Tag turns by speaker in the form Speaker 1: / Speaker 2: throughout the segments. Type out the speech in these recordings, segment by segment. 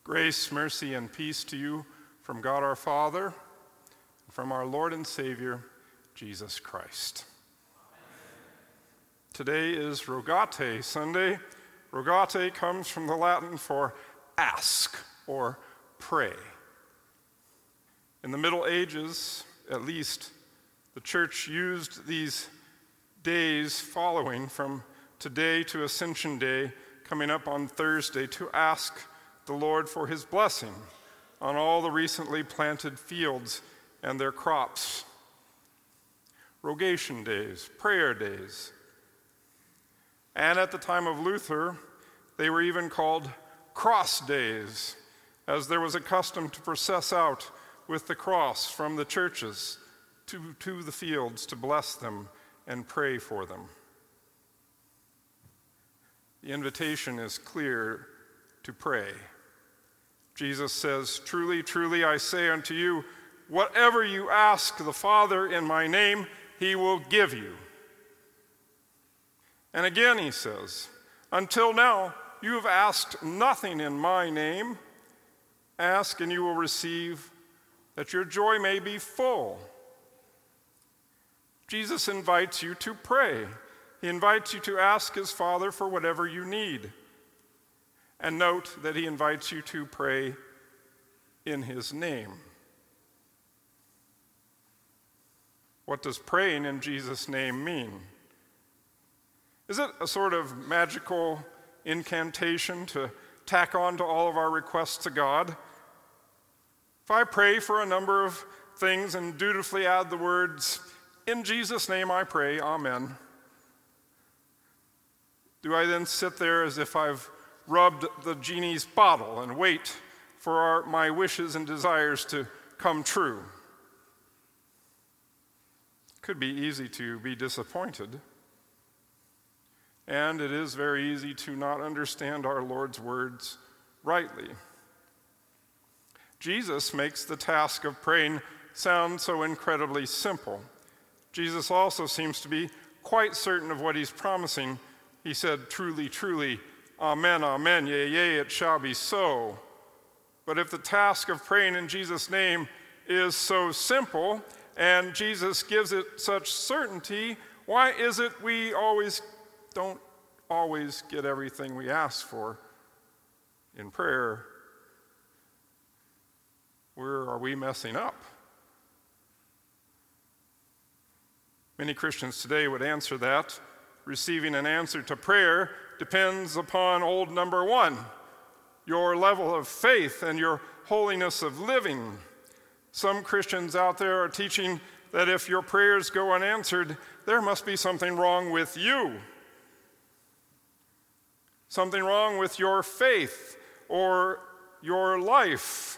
Speaker 1: Grace, mercy, and peace to you from God our Father, and from our Lord and Savior, Jesus Christ. Today is Rogate Sunday. Rogate comes from the Latin for ask or pray. In the Middle Ages, at least, the church used these days following from today to Ascension Day, coming up on Thursday, to ask the Lord for his blessing on all the recently planted fields and their crops. Rogation days, prayer days. And at the time of Luther, they were even called cross days, as there was a custom to process out with the cross from the churches to the fields to bless them and pray for them. The invitation is clear to pray. Jesus says, "Truly, truly, I say unto you, whatever you ask the Father in my name, he will give you." And again he says, "Until now, you have asked nothing in my name. Ask and you will receive, that your joy may be full." Jesus invites you to pray. He invites you to ask his Father for whatever you need. And note that he invites you to pray in his name. What does praying in Jesus' name mean? Is it a sort of magical incantation to tack on to all of our requests to God? If I pray for a number of things and dutifully add the words, "In Jesus' name I pray, amen," do I then sit there as if I've rubbed the genie's bottle and wait for my wishes and desires to come true? It could be easy to be disappointed. And it is very easy to not understand our Lord's words rightly. Jesus makes the task of praying sound so incredibly simple. Jesus also seems to be quite certain of what he's promising. He said, "Truly, truly, amen, amen, yea, yea, it shall be so." But if the task of praying in Jesus' name is so simple, and Jesus gives it such certainty, why is it we don't always get everything we ask for in prayer? Where are we messing up? Many Christians today would answer that receiving an answer to prayer depends upon old number one, your level of faith and your holiness of living. Some Christians out there are teaching that if your prayers go unanswered, there must be something wrong with you. Something wrong with your faith or your life.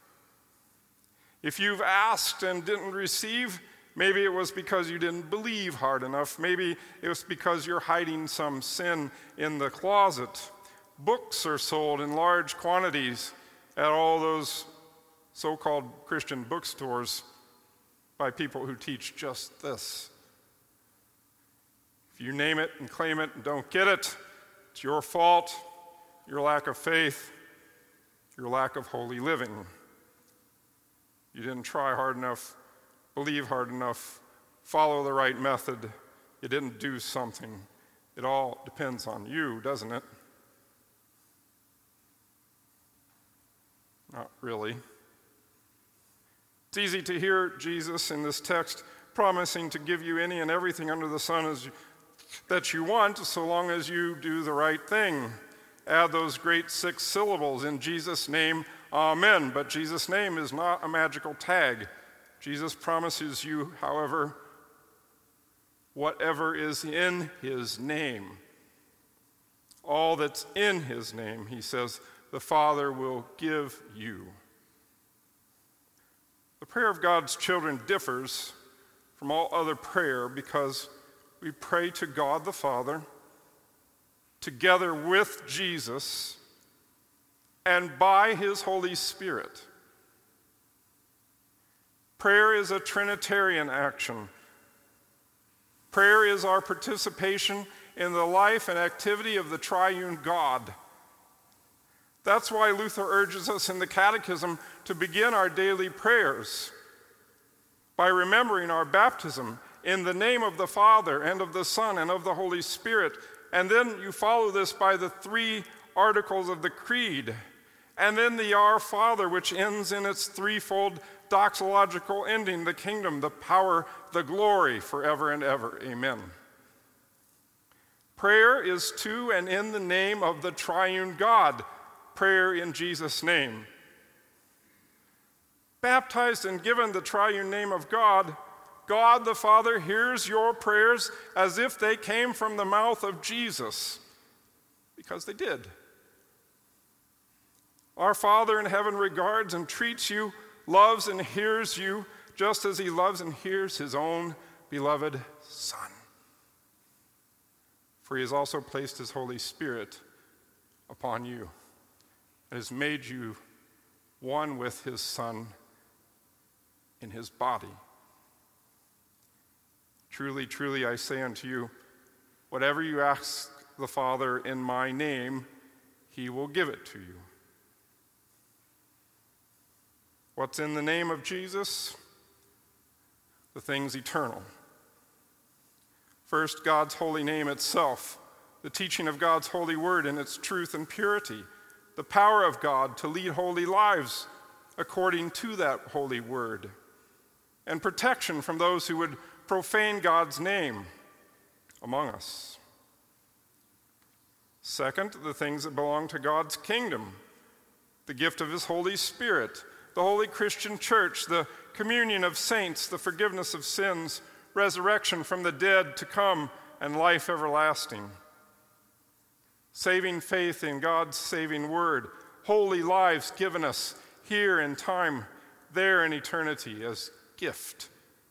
Speaker 1: If you've asked and didn't receive, maybe it was because you didn't believe hard enough. Maybe it was because you're hiding some sin in the closet. Books are sold in large quantities at all those so-called Christian bookstores by people who teach just this. If you name it and claim it and don't get it, it's your fault, your lack of faith, your lack of holy living. You didn't try hard enough, believe hard enough, follow the right method. You didn't do something. It all depends on you, doesn't it? Not really. It's easy to hear Jesus in this text promising to give you any and everything under the sun that you want, so long as you do the right thing. Add those great 6 syllables, "In Jesus' name, amen." But Jesus' name is not a magical tag. Jesus promises you, however, whatever is in his name. All that's in his name, he says, the Father will give you. The prayer of God's children differs from all other prayer because we pray to God the Father together with Jesus and by his Holy Spirit. Prayer is a Trinitarian action. Prayer is our participation in the life and activity of the triune God. That's why Luther urges us in the Catechism to begin our daily prayers by remembering our baptism in the name of the Father and of the Son and of the Holy Spirit. And then you follow this by the 3 articles of the Creed. And then the Our Father, which ends in its threefold doxological ending: the kingdom, the power, the glory, forever and ever. Amen. Prayer is to and in the name of the triune God. Prayer in Jesus' name. Baptized and given the triune name of God, God the Father hears your prayers as if they came from the mouth of Jesus, because they did. Our Father in heaven regards and treats you, loves and hears you, just as he loves and hears his own beloved Son. For he has also placed his Holy Spirit upon you and has made you one with his Son in his body. Truly, truly, I say unto you, whatever you ask the Father in my name, he will give it to you. What's in the name of Jesus? The things eternal. First, God's holy name itself, the teaching of God's holy word in its truth and purity, the power of God to lead holy lives according to that holy word, and protection from those who would profane God's name among us. Second, the things that belong to God's kingdom, the gift of his Holy Spirit, the holy Christian church, the communion of saints, the forgiveness of sins, resurrection from the dead to come, and life everlasting. Saving faith in God's saving word, holy lives given us here in time, there in eternity as gift.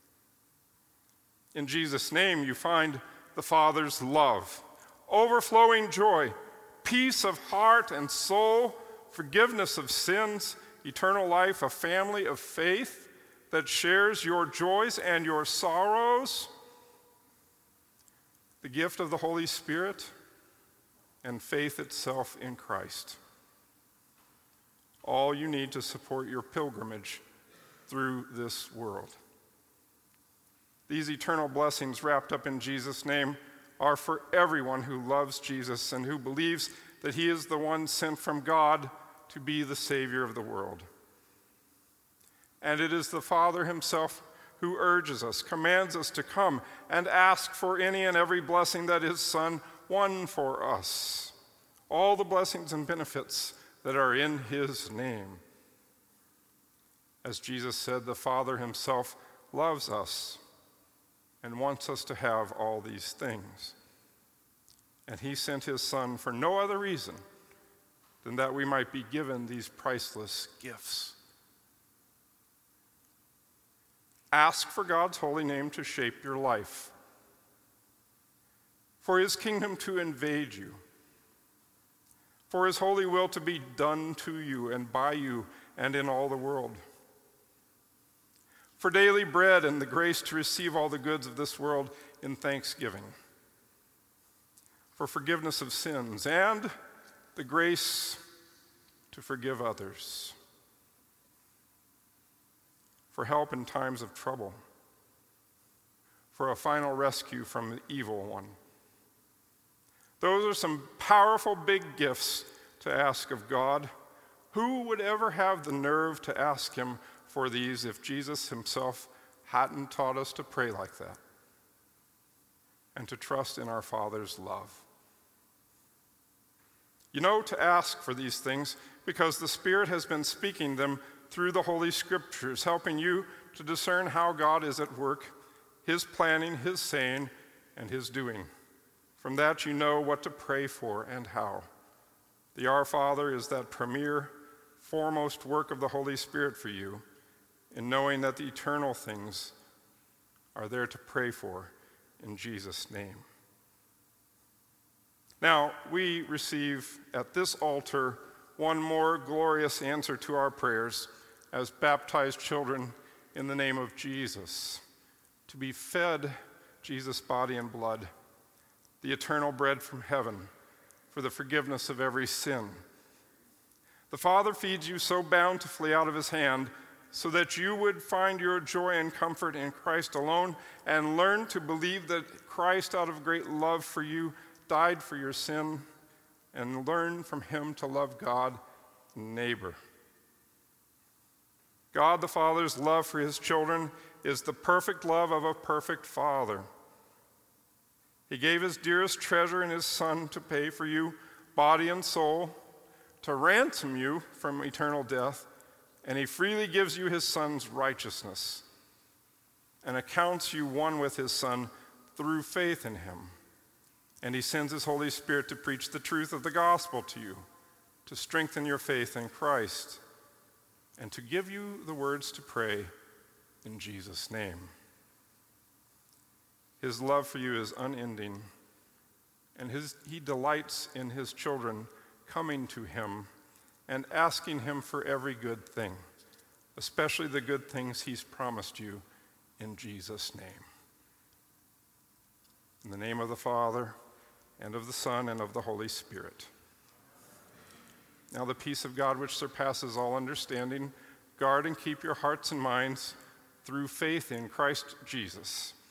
Speaker 1: In Jesus' name, you find the Father's love, overflowing joy, peace of heart and soul, forgiveness of sins, eternal life, a family of faith that shares your joys and your sorrows, the gift of the Holy Spirit, and faith itself in Christ. All you need to support your pilgrimage through this world. These eternal blessings wrapped up in Jesus' name are for everyone who loves Jesus and who believes that he is the one sent from God to be the Savior of the world. And it is the Father himself who urges us, commands us to come and ask for any and every blessing that his Son won for us. All the blessings and benefits that are in his name. As Jesus said, the Father himself loves us and wants us to have all these things. And he sent his Son for no other reason than that we might be given these priceless gifts. Ask for God's holy name to shape your life, for his kingdom to invade you, for his holy will to be done to you and by you and in all the world, for daily bread and the grace to receive all the goods of this world in thanksgiving, for forgiveness of sins and the grace to forgive others, for help in times of trouble, for a final rescue from the evil one. Those are some powerful big gifts to ask of God. Who would ever have the nerve to ask him for these if Jesus himself hadn't taught us to pray like that and to trust in our Father's love? You know, to ask for these things because the Spirit has been speaking them through the Holy Scriptures, helping you to discern how God is at work, his planning, his saying, and his doing. From that you know what to pray for and how. The Our Father is that premier, foremost work of the Holy Spirit for you in knowing that the eternal things are there to pray for in Jesus' name. Now, we receive at this altar one more glorious answer to our prayers as baptized children in the name of Jesus, to be fed Jesus' body and blood, the eternal bread from heaven for the forgiveness of every sin, The Father feeds you so bountifully out of his hand, so that you would find your joy and comfort in Christ alone and learn to believe that Christ, out of great love for you, died for your sin, and learn from him to love God and neighbor. God the Father's love for his children is the perfect love of a perfect Father. He gave his dearest treasure in his Son to pay for you, body and soul, to ransom you from eternal death, and he freely gives you his Son's righteousness and accounts you one with his Son through faith in him. And he sends his Holy Spirit to preach the truth of the gospel to you, to strengthen your faith in Christ, and to give you the words to pray in Jesus' name. His love for you is unending, and he delights in his children coming to him and asking him for every good thing, especially the good things he's promised you in Jesus' name. In the name of the Father, and of the Son, and of the Holy Spirit. Now the peace of God, which surpasses all understanding, guard and keep your hearts and minds through faith in Christ Jesus.